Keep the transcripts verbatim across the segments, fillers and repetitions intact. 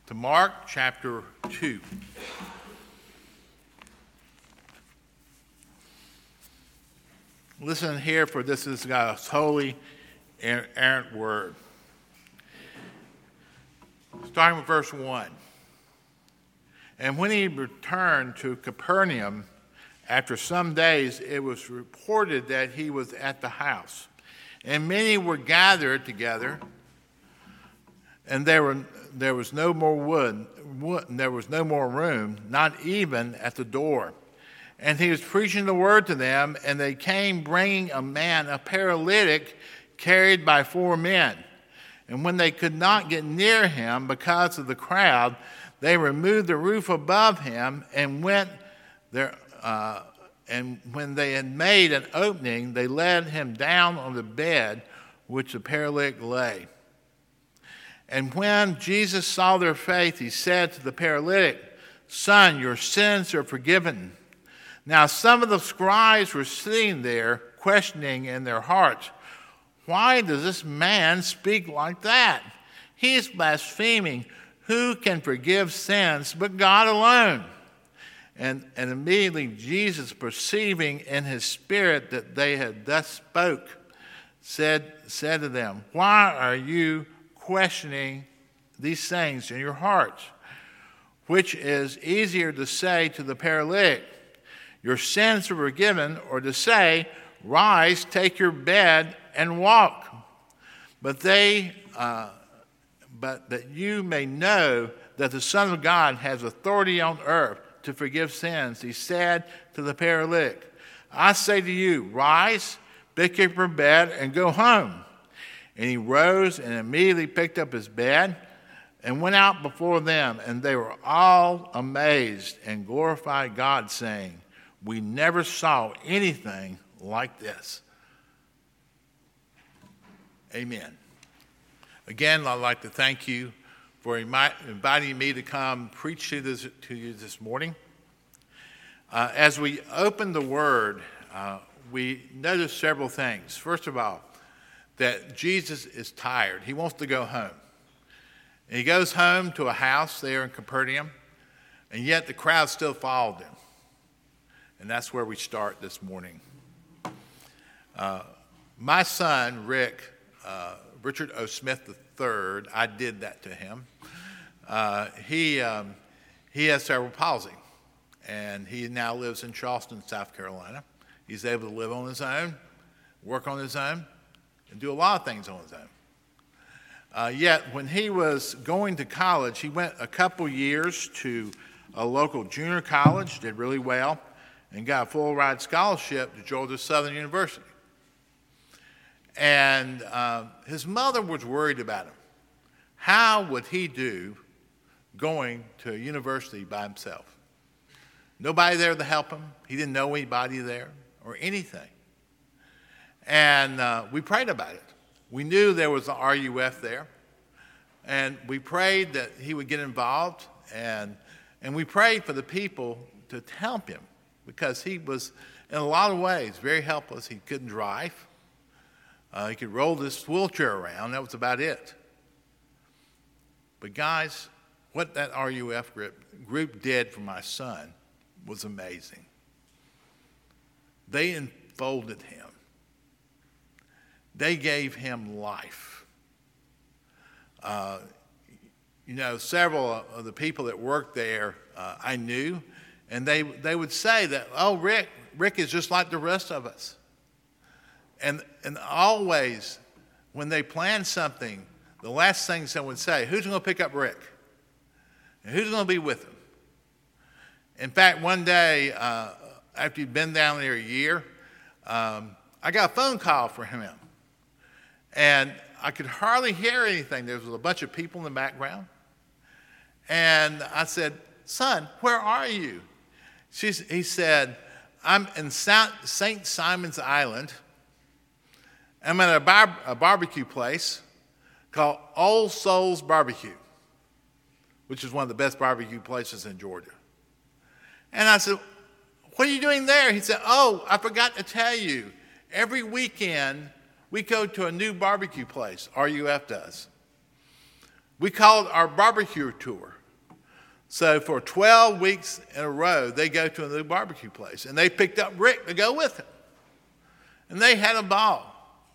to Mark chapter two. Listen here, for this is God's holy and inerrant word. Starting with verse one. And when he returned to Capernaum, after some days, it was reported that he was at the house. And many were gathered together, and there were there was no more wood, wood there was no more room, not even at the door. And he was preaching the word to them, and they came bringing a man, a paralytic, carried by four men. And when they could not get near him because of the crowd, they removed the roof above him and went there. Uh, and when they had made an opening, they led him down on the bed which the paralytic lay. And when Jesus saw their faith, he said to the paralytic, "Son, your sins are forgiven." Now some of the scribes were sitting there, questioning in their hearts, "Why does this man speak like that? He is blaspheming. Who can forgive sins but God alone?" And, and immediately Jesus, perceiving in his spirit that they had thus spoke, said, said to them, "Why are you questioning these things in your hearts? Which is easier to say to the paralytic, 'Your sins are forgiven,' or to say, 'Rise, take your bed and walk'? But they, uh, but that you may know that the Son of God has authority on earth to forgive sins, he said to the paralytic, 'I say to you, rise, pick up your bed, and go home.' And he rose and immediately picked up his bed and went out before them, and they were all amazed and glorified God, saying, 'We never saw anything like this.'" Amen. Again, I'd like to thank you for inviting me to come preach to, this, to you this morning. Uh, as we open the Word, uh, we notice several things. First of all, that Jesus is tired. He wants to go home. And he goes home to a house there in Capernaum, and yet the crowd still followed him. And that's where we start this morning. Uh, my son, Rick, uh, Richard O. Smith the third, I did that to him. Uh, he um, he has cerebral palsy, and he now lives in Charleston, South Carolina. He's able to live on his own, work on his own, and do a lot of things on his own. Uh, yet, when he was going to college, he went a couple years to a local junior college, did really well, and got a full-ride scholarship to Georgia Southern University. And uh, his mother was worried about him. How would he do going to a university by himself? Nobody there to help him. He didn't know anybody there or anything. And uh, we prayed about it. We knew there was an R U F there. And we prayed that he would get involved. And, and we prayed for the people to help him, because he was, in a lot of ways, very helpless. He couldn't drive. Uh, he could roll this wheelchair around. That was about it. But guys, what that R U F group, group did for my son was amazing. They enfolded him. They gave him life. Uh, you know, several of the people that worked there uh, I knew, and they they would say that, "Oh, Rick, Rick is just like the rest of us." And and always, when they planned something, the last thing someone would say, "Who's going to pick up Rick? And who's going to be with him?" In fact, one day, uh, after he'd been down there a year, um, I got a phone call from him. And I could hardly hear anything. There was a bunch of people in the background. And I said, "Son, where are you?" She's, he said, "I'm in Saint Simon's Island. I'm at a, bar, a barbecue place called Old Souls Barbecue, which is one of the best barbecue places in Georgia." And I said, "What are you doing there?" He said, "Oh, I forgot to tell you. Every weekend, we go to a new barbecue place, R U F does. We call it our barbecue tour. So for twelve weeks in a row, they go to a new barbecue place. And they picked up Rick to go with them. And they had a ball.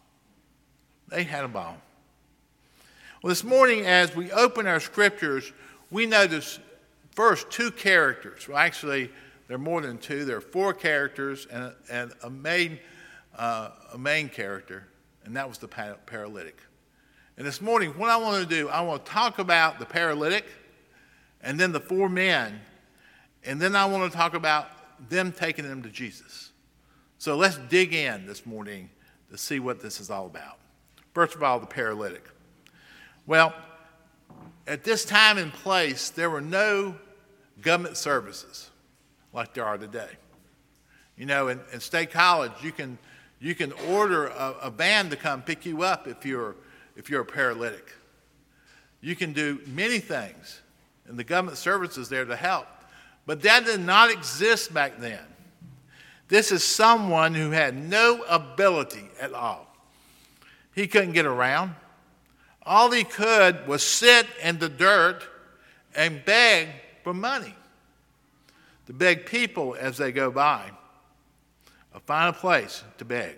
They had a ball. Well, this morning, as we open our scriptures, we notice first two characters. Well, actually, there are more than two. There are four characters and a, and a main uh, a main character, and that was the paralytic. And this morning, what I want to do, I want to talk about the paralytic, and then the four men, and then I want to talk about them taking them to Jesus. So let's dig in this morning to see what this is all about. First of all, the paralytic. Well, at this time and place, there were no government services like there are today. You know, in, in State College, you can you can order a, a van to come pick you up if you're if you're a paralytic. You can do many things, and the government service is there to help. But that did not exist back then. This is someone who had no ability at all. He couldn't get around. All he could was sit in the dirt and beg for money. To beg people as they go by. Or find a place to beg.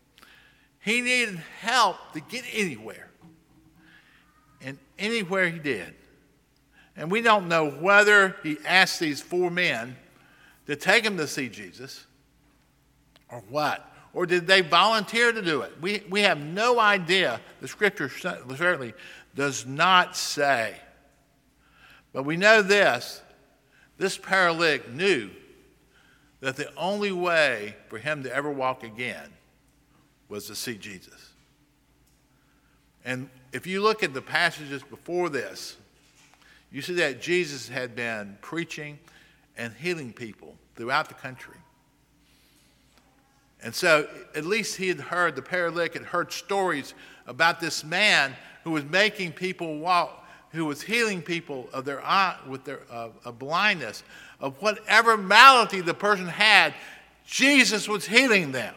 He needed help to get anywhere. And anywhere he did. And we don't know whether he asked these four men to take him to see Jesus or what. Or did they volunteer to do it? We, we have no idea. The scripture certainly does not say. But we know this. This paralytic knew that the only way for him to ever walk again was to see Jesus. And if you look at the passages before this, you see that Jesus had been preaching and healing people throughout the country. And so at least he had heard, the paralytic had heard stories about this man who was making people walk, who was healing people of their eye, with their uh, of blindness, of whatever malady the person had. Jesus was healing them.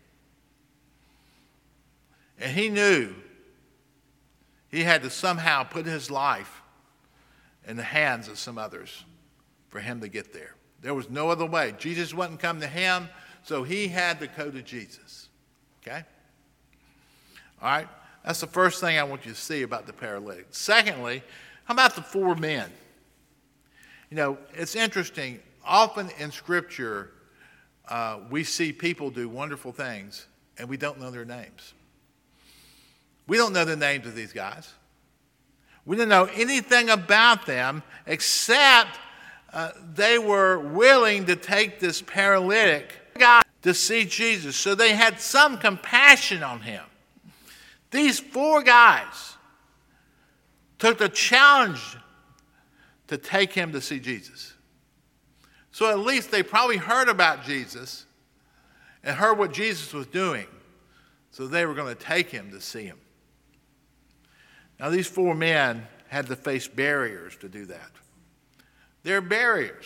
And he knew he had to somehow put his life in the hands of some others for him to get there. There was no other way. Jesus wouldn't come to him, so he had to go to Jesus. Okay? All right? That's the first thing I want you to see about the paralytic. Secondly, how about the four men? You know, it's interesting. Often in Scripture, uh, we see people do wonderful things, and we don't know their names. We don't know the names of these guys. We don't know anything about them except uh, they were willing to take this paralytic guy to see Jesus. So they had some compassion on him. These four guys took the challenge to take him to see Jesus. So at least they probably heard about Jesus and heard what Jesus was doing. So they were going to take him to see him. Now these four men had to face barriers to do that. There are barriers.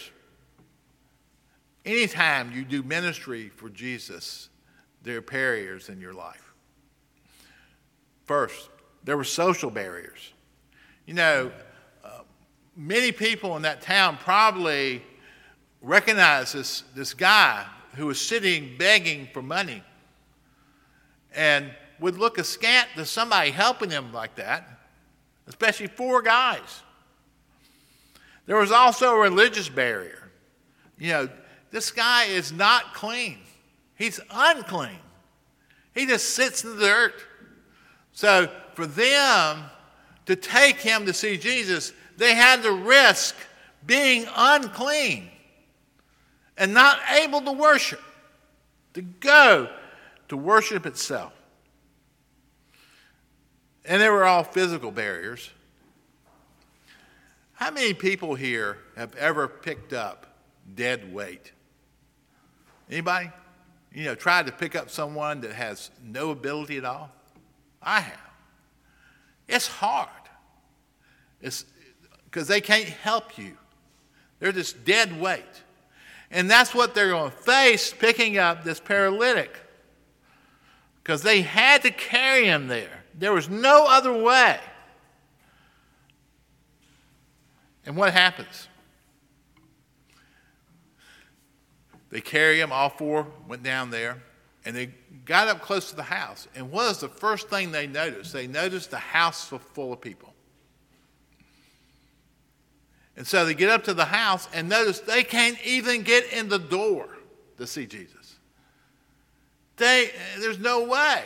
Anytime you do ministry for Jesus, there are barriers in your life. First, there were social barriers. You know, uh, many people in that town probably recognized this, this guy who was sitting begging for money and would look askant to somebody helping him like that, especially four guys. There was also a religious barrier. You know, this guy is not clean. He's unclean. He just sits in the dirt. So for them to take him to see Jesus, they had to risk being unclean and not able to worship, to go to worship itself. And they were all physical barriers. How many people here have ever picked up dead weight? Anybody? You know, tried to pick up someone that has no ability at all? I have. It's hard. It's because they can't help you. They're just dead weight. And that's what they're going to face picking up this paralytic. Because they had to carry him there. There was no other way. And what happens? They carry him, all four went down there, and they got up close to the house. And what was the first thing they noticed? They noticed the house was full of people. And so they get up to the house and notice they can't even get in the door to see Jesus. They, there's no way.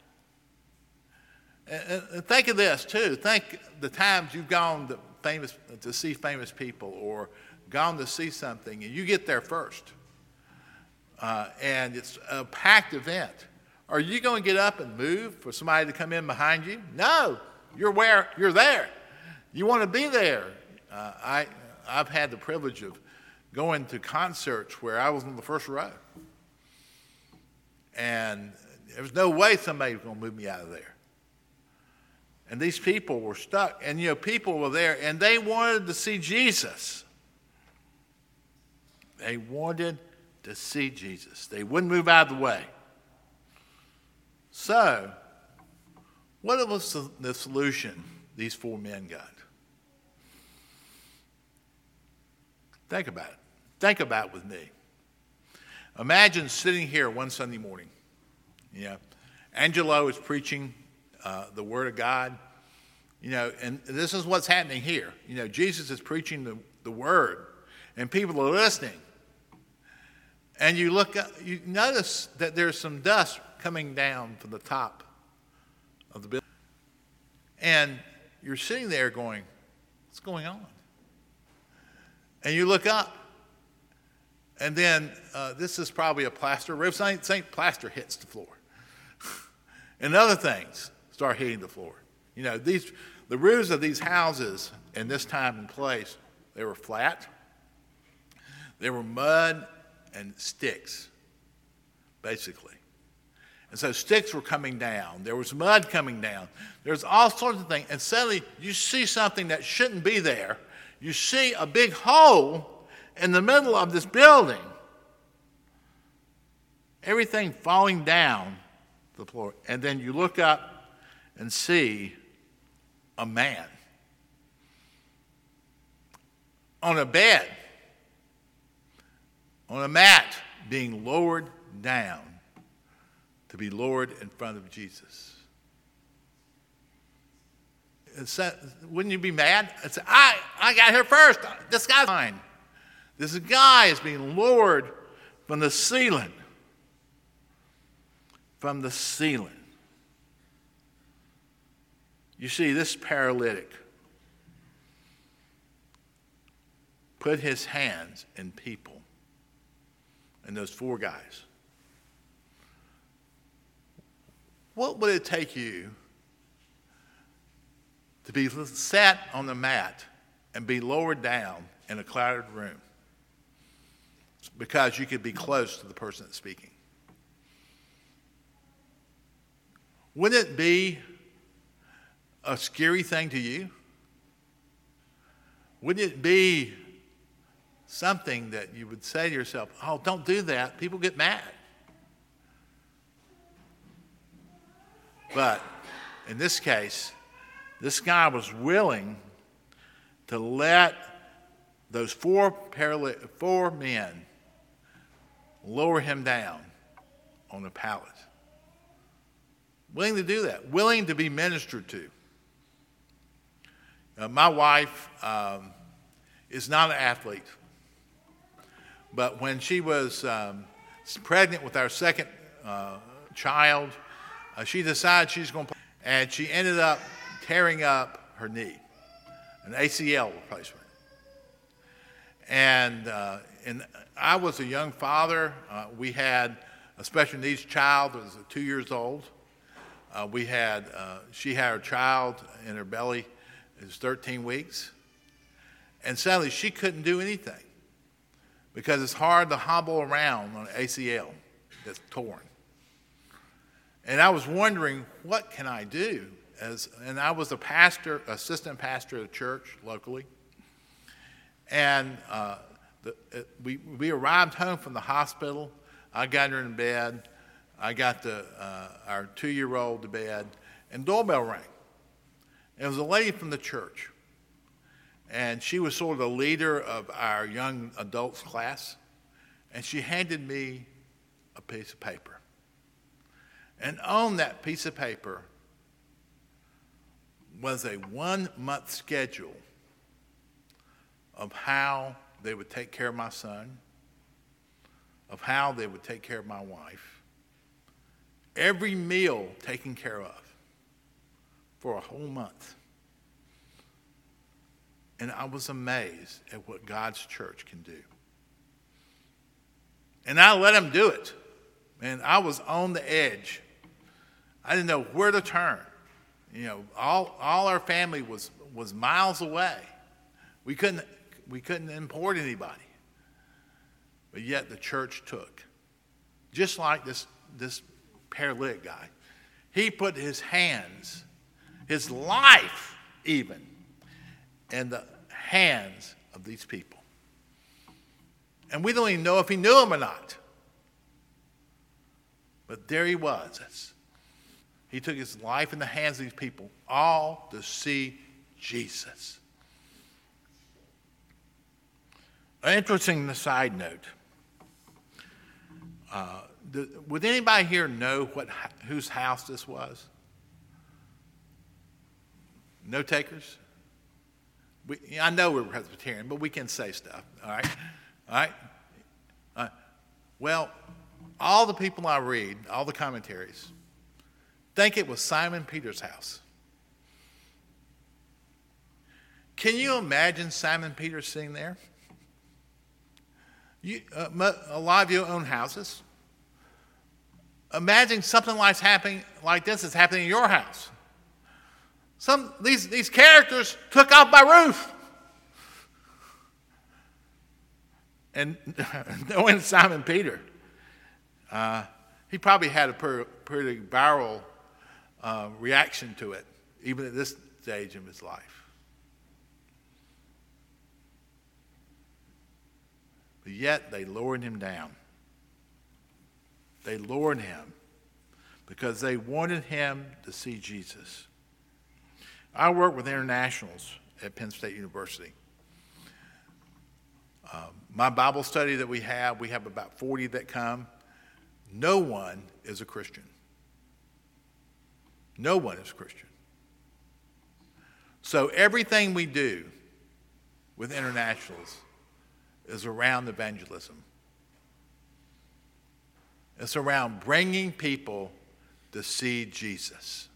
And, and think of this too. Think the times you've gone to, famous, to see famous people or gone to see something and you get there first. Uh, and it's a packed event. Are you going to get up and move for somebody to come in behind you? No, you're where you're there. You want to be there. Uh, I, I've had the privilege of going to concerts where I was in the first row. And there was no way somebody was going to move me out of there. And these people were stuck. And, you know, people were there, and they wanted to see Jesus. They wanted to see Jesus. They wouldn't move out of the way. So, what was the, the solution these four men got? Think about it. Think about it with me. Imagine sitting here one Sunday morning. You know, Angelo is preaching uh, the Word of God. You know, and this is what's happening here. You know, Jesus is preaching the, the Word, and people are listening. And you look up, you notice that there's some dust coming down from the top of the building. And you're sitting there going, what's going on? And you look up, and then uh, this is probably a plaster roof. St. St. Plaster hits the floor. And other things start hitting the floor. You know, these the roofs of these houses in this time and place, they were flat. They were mud and sticks, basically. And so sticks were coming down. There was mud coming down. There's all sorts of things. And suddenly you see something that shouldn't be there. You see a big hole in the middle of this building. Everything falling down the floor. And then you look up and see a man on a bed, on a mat, being lowered down to be lowered in front of Jesus. It's, wouldn't you be mad? It's, I, I got here first. This guy's mine. This guy is being lowered from the ceiling. From the ceiling. You see, this paralytic put his hands in people, and those four guys. What would it take you to be sat on the mat and be lowered down in a crowded room because you could be close to the person that's speaking? Wouldn't it be a scary thing to you? Wouldn't it be something that you would say to yourself, oh, don't do that, people get mad? But in this case, this guy was willing to let those four, paraly- four men lower him down on a pallet. Willing to do that. Willing to be ministered to. Uh, my wife um, is not an athlete. But when she was um, pregnant with our second uh, child, uh, she decided she's going to play. And she ended up tearing up her knee, an A C L replacement. And, uh, and I was a young father. Uh, we had a special needs child that was two years old. Uh, we had, uh, she had her child in her belly. It was thirteen weeks. And suddenly she couldn't do anything because it's hard to hobble around on an A C L that's torn. And I was wondering, what can I do? As, and I was a pastor, assistant pastor at a church locally. And uh, the, it, we, we arrived home from the hospital. I got her in bed. I got the, uh, our two-year-old to bed, and doorbell rang. It was a lady from the church, and she was sort of the leader of our young adults class, and she handed me a piece of paper. And on that piece of paper was a one-month schedule of how they would take care of my son, of how they would take care of my wife, every meal taken care of for a whole month. And I was amazed at what God's church can do. And I let them do it. And I was on the edge. I didn't know where to turn. You know, all all our family was was miles away. We couldn't we couldn't import anybody. But yet the church took. Just like this this paralytic guy. He put his hands, his life even, in the hands of these people. And we don't even know if he knew them or not. But there he was. That's, he took his life in the hands of these people, all to see Jesus. An interesting side note. Uh, the, would anybody here know what whose house this was? No takers? We, I know we're Presbyterian, but we can say stuff, all right? All right? Uh, well, all the people I read, all the commentaries, think it was Simon Peter's house. Can you imagine Simon Peter sitting there? You, uh, a lot of you own houses. Imagine something like happening like this is happening in your house. Some these these characters took off my roof. And knowing Simon Peter, uh, he probably had a pretty, pretty viral uh, reaction to it, even at this stage in his life. But yet they lowered him down. They lowered him because they wanted him to see Jesus. I work with internationals at Penn State University. Um, my Bible study that we have, we have about forty that come. No one is a Christian. No one is Christian. So everything we do with internationals is around evangelism. It's around bringing people to see Jesus.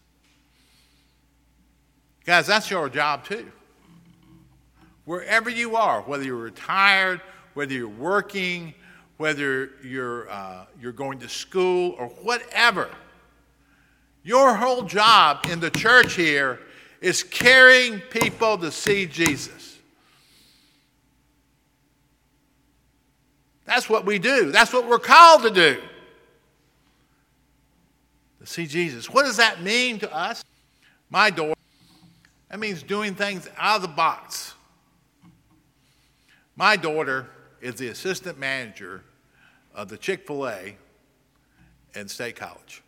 Guys, that's your job too. Wherever you are, whether you're retired, whether you're working, whether you're, uh, you're going to school or whatever, your whole job in the church here is carrying people to see Jesus. That's what we do. That's what we're called to do. To see Jesus. What does that mean to us? My daughter, that means doing things out of the box. My daughter is the assistant manager of the Chick-fil-A in State College.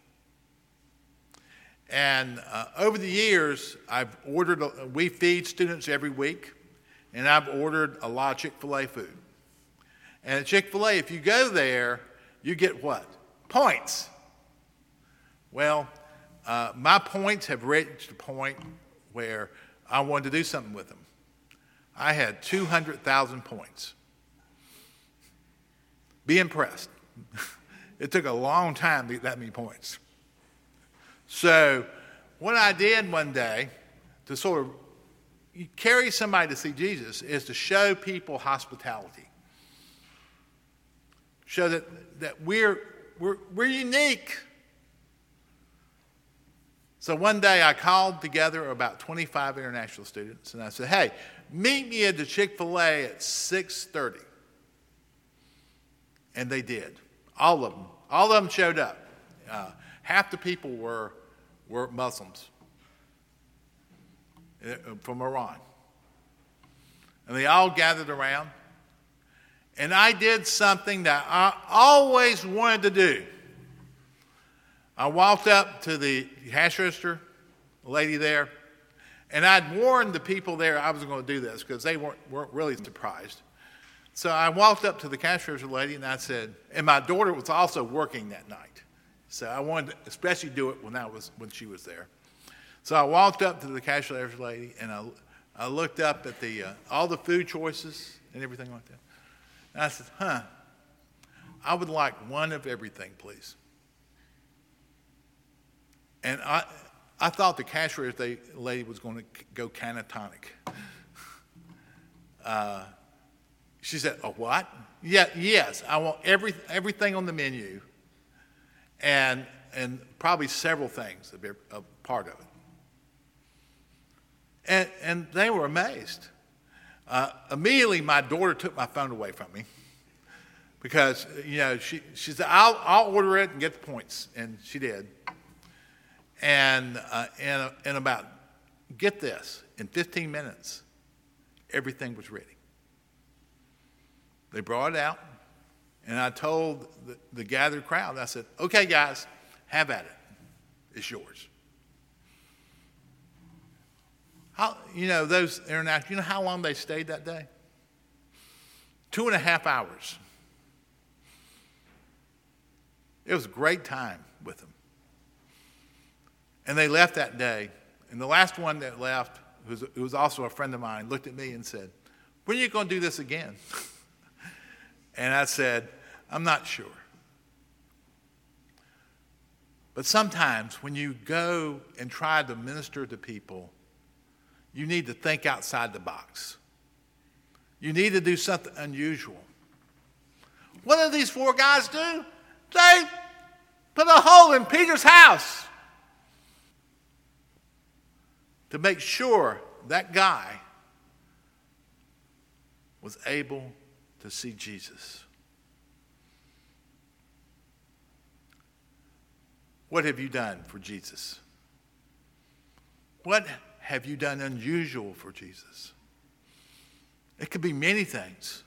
And uh, over the years, I've ordered, a, we feed students every week, and I've ordered a lot of Chick-fil-A food. And at Chick-fil-A, if you go there, you get what? Points. Well, uh, my points have reached a point where I wanted to do something with them. I had two hundred thousand points. Be impressed. It took a long time to get that many points. So what I did one day to sort of carry somebody to see Jesus is to show people hospitality. Show that, that we're, we're, we're unique. So one day I called together about twenty-five international students, and I said, hey, meet me at the Chick-fil-A at six thirty. And they did. All of them. All of them showed up. Uh, half the people were, were Muslims from Iran. And they all gathered around. And I did something that I always wanted to do. I walked up to the cash register, the lady there, and I'd warned the people there I was going to do this because they weren't, weren't really surprised. So I walked up to the cash register lady and I said, and my daughter was also working that night. So I wanted to especially do it when I was when she was there. So I walked up to the cash register lady and I, I looked up at the uh, all the food choices and everything like that. And I said, huh, I would like one of everything, please. And I I thought the cash register lady was going to go catatonic. Uh, she said, "A what?" Yeah, yes, I want every everything on the menu, and and probably several things, a, a part of it. And and they were amazed. Uh, immediately, my daughter took my phone away from me because you know she she said, "I'll I'll order it and get the points," and she did. And uh, in, in about, get this, in fifteen minutes, everything was ready. They brought it out, and I told the, the gathered crowd, I said, okay, guys, have at it. It's yours. How, you know, those international, you know how long they stayed that day? Two and a half hours. It was a great time with them. And they left that day. And the last one that left, who was, who was also a friend of mine, looked at me and said, when are you going to do this again? And I said, I'm not sure. But sometimes when you go and try to minister to people, you need to think outside the box. You need to do something unusual. What did these four guys do? They put a hole in Peter's house to make sure that guy was able to see Jesus. What have you done for Jesus? What have you done unusual for Jesus? It could be many things.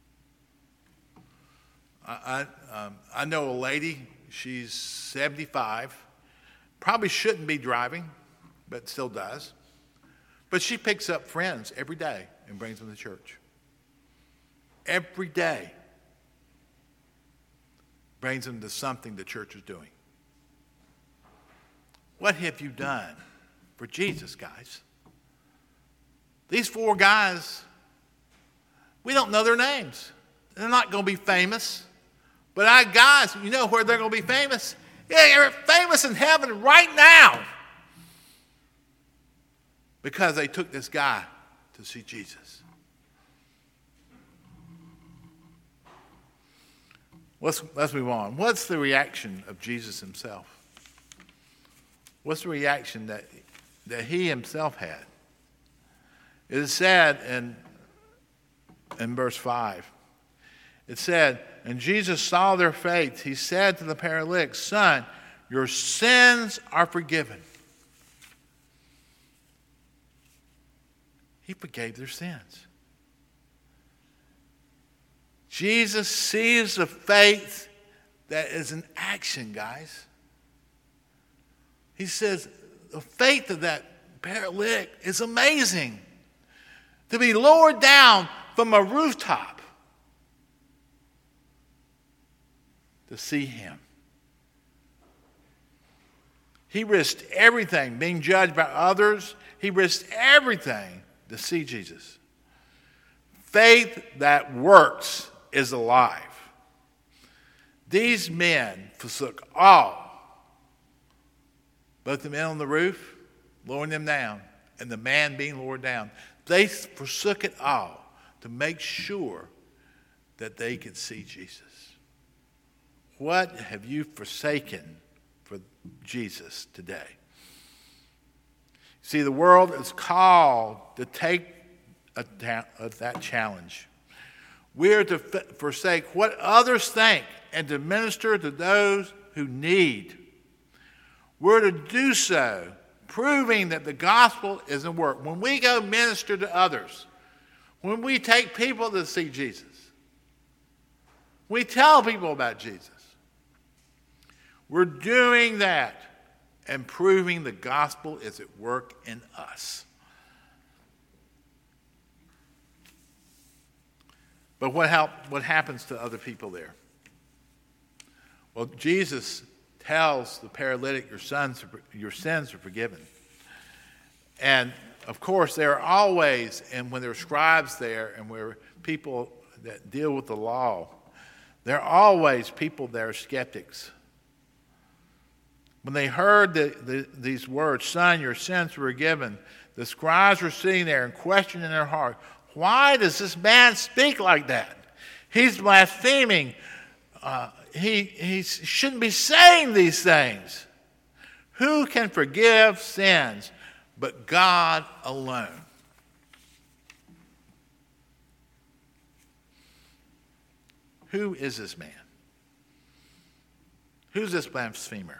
I, I, um, I know a lady, she's seventy-five, probably shouldn't be driving, but still does. But she picks up friends every day and brings them to church. Every day brings them to something the church is doing. What have you done for Jesus, guys? These four guys, we don't know their names. They're not going to be famous. But our guys, you know where they're going to be famous? Yeah, they're famous in heaven right now. Because they took this guy to see Jesus. Let's, let's move on. What's the reaction of Jesus himself? What's the reaction that, that he himself had? It is said in, in verse five. It said, and Jesus saw their faith. He said to the paralytic, son, your sins are forgiven. He forgave their sins. Jesus sees the faith that is in action, guys. He says the faith of that paralytic is amazing. To be lowered down from a rooftop to see him. He risked everything, being judged by others. He risked everything to see Jesus. Faith that works is alive. These men forsook all, both the men on the roof, lowering them down, and the man being lowered down. They forsook it all to make sure that they could see Jesus. What have you forsaken for Jesus today? See, the world is called to take a, a, that challenge. We're to f- forsake what others think and to minister to those who need. We're to do so, proving that the gospel is in work. When we go minister to others, when we take people to see Jesus, we tell people about Jesus, we're doing that and proving the gospel is at work in us. But what help, what happens to other people there? Well, Jesus tells the paralytic, your sons, your sins are forgiven. And of course, there are always, and when there are scribes there and where people that deal with the law, there are always people that are skeptics. When they heard the, the, these words, son, your sins were forgiven, the scribes were sitting there and questioning in their heart, why does this man speak like that? He's blaspheming. Uh, he, he shouldn't be saying these things. Who can forgive sins but God alone? Who is this man? Who's this blasphemer?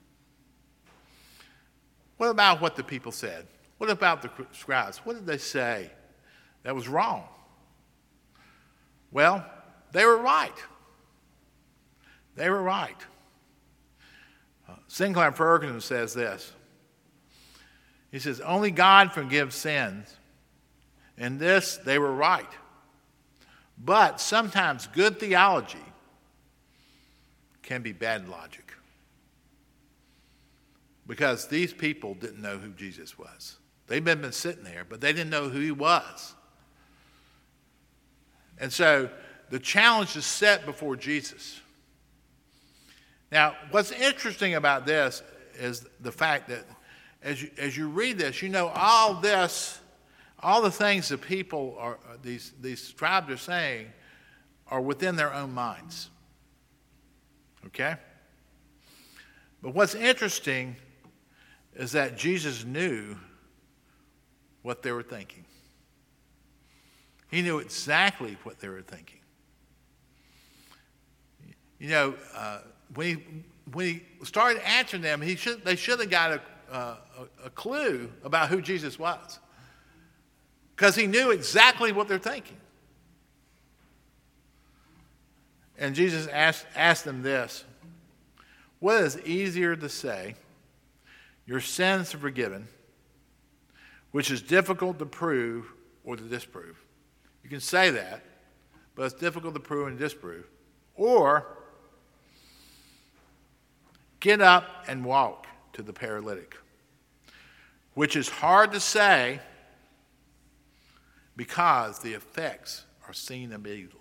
What about what the people said? What about the scribes? What did they say that was wrong? Well, they were right. They were right. Uh, Sinclair Ferguson says this. He says, only God forgives sins. In this, they were right. But sometimes good theology can be bad logic. Because these people didn't know who Jesus was. They've been, been sitting there, but they didn't know who he was. And so the challenge is set before Jesus. Now, what's interesting about this is the fact that as you, as you read this, you know all this, all the things that people are, these, these scribes are saying are within their own minds. Okay? But what's interesting is that Jesus knew what they were thinking. He knew exactly what they were thinking. You know, uh, when he when he started answering them, he should they should have got a, uh, a, a clue about who Jesus was, because he knew exactly what they're thinking. And Jesus asked asked them this: what is easier to say, your sins are forgiven, which is difficult to prove or to disprove? You can say that, but it's difficult to prove and disprove. Or, get up and walk, to the paralytic, which is hard to say because the effects are seen immediately.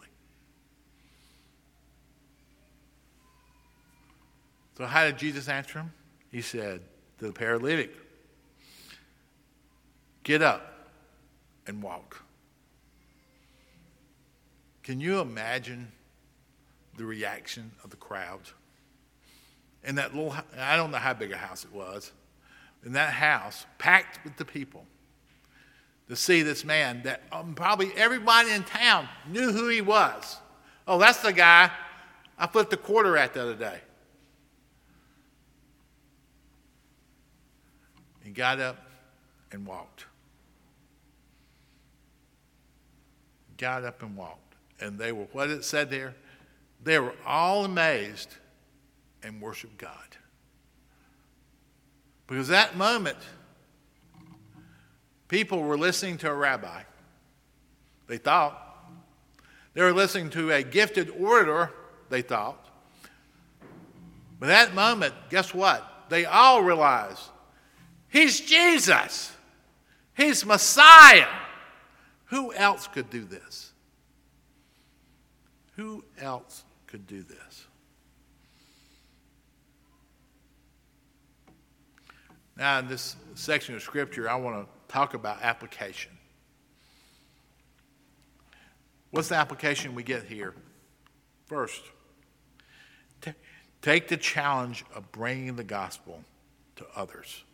So how did Jesus answer him? He said to the paralytic, get up and walk. Can you imagine the reaction of the crowd? In that little, I don't know how big a house it was, in that house, packed with the people, to see this man that um, probably everybody in town knew who he was. Oh, that's the guy I flipped a quarter at the other day. He got up and walked. Got up and walked. And they were, what it said there, they were all amazed and worshiped God. Because that moment, people were listening to a rabbi. They thought. They were listening to a gifted orator, they thought. But that moment, guess what? They all realized, he's Jesus. He's Messiah. Who else could do this? Who else could do this? Now, in this section of Scripture, I want to talk about application. What's the application we get here? First, t- take the challenge of bringing the gospel to others.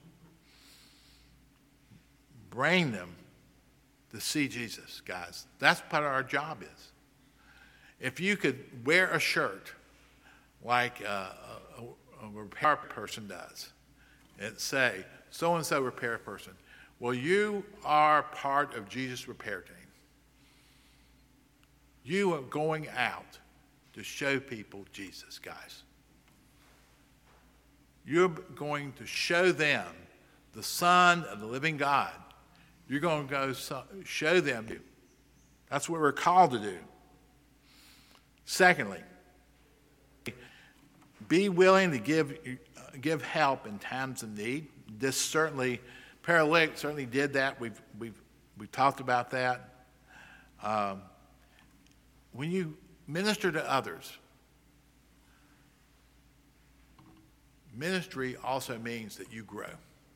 Bring them to see Jesus, guys. That's what our job is. If you could wear a shirt like uh, a, a repair person does, and say, so-and-so repair person, well, you are part of Jesus' repair team. You are going out to show people Jesus, guys. You're going to show them the Son of the living God. You're going to go so, show them. That's what we're called to do. Secondly, be willing to give, uh, give help in times of need. This certainly, paralytic certainly did that. We've, we've, we've talked about that. Um, when you minister to others, ministry also means that you grow.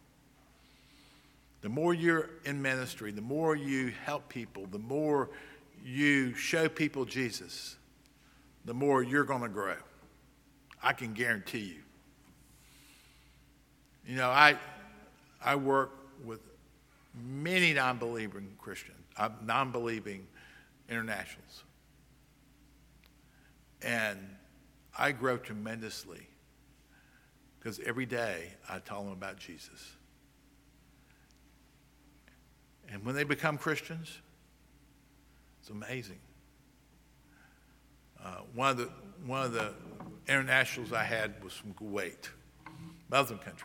The more you're in ministry, the more you help people, the more you show people Jesus, the more you're going to grow. I can guarantee you. You know, I I work with many non-believing Christians, uh, non-believing internationals. And I grow tremendously because every day I tell them about Jesus. And when they become Christians, it's amazing. Uh, one of the one of the internationals I had was from Kuwait, Muslim country,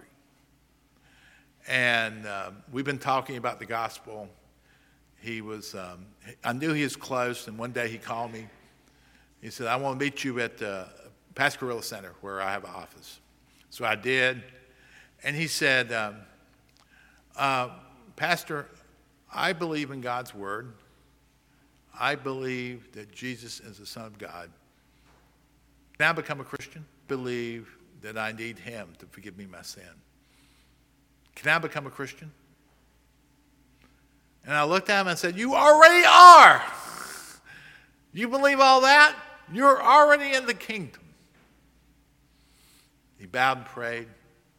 and um, we've been talking about the gospel. He was, um, I knew he was close, and one day he called me. He said, "I want to meet you at the Pascagoula Center where I have an office." So I did, and he said, um, uh, "Pastor, I believe in God's word. I believe that Jesus is the Son of God. Can I become a Christian? Believe that I need him to forgive me my sin. Can I become a Christian?" And I looked at him and said, "You already are. You believe all that? You're already in the kingdom." He bowed and prayed.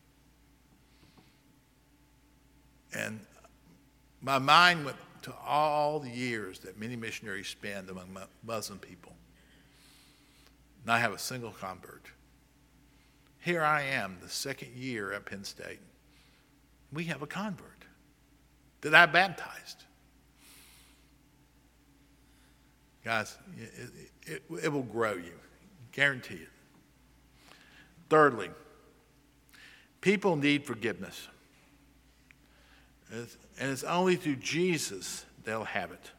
And my mind went to all the years that many missionaries spend among Muslim people. Not have a single convert. Here I am, the second year at Penn State. We have a convert that I baptized. Guys, it, it, it will grow you. Guarantee it. Thirdly, people need forgiveness. And it's only through Jesus they'll have it.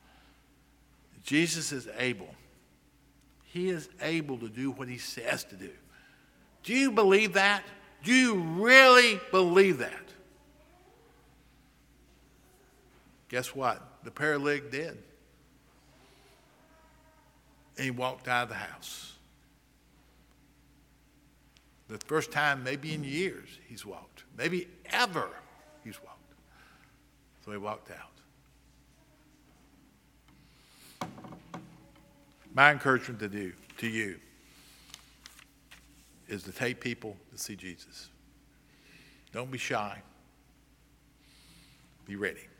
Jesus is able. He is able to do what he says to do. Do you believe that? Do you really believe that? Guess what? The paralytic did. And he walked out of the house. The first time, maybe in years, he's walked. Maybe ever he's walked. So he walked out. My encouragement to do to you is to take people to see Jesus. Don't be shy. Be ready.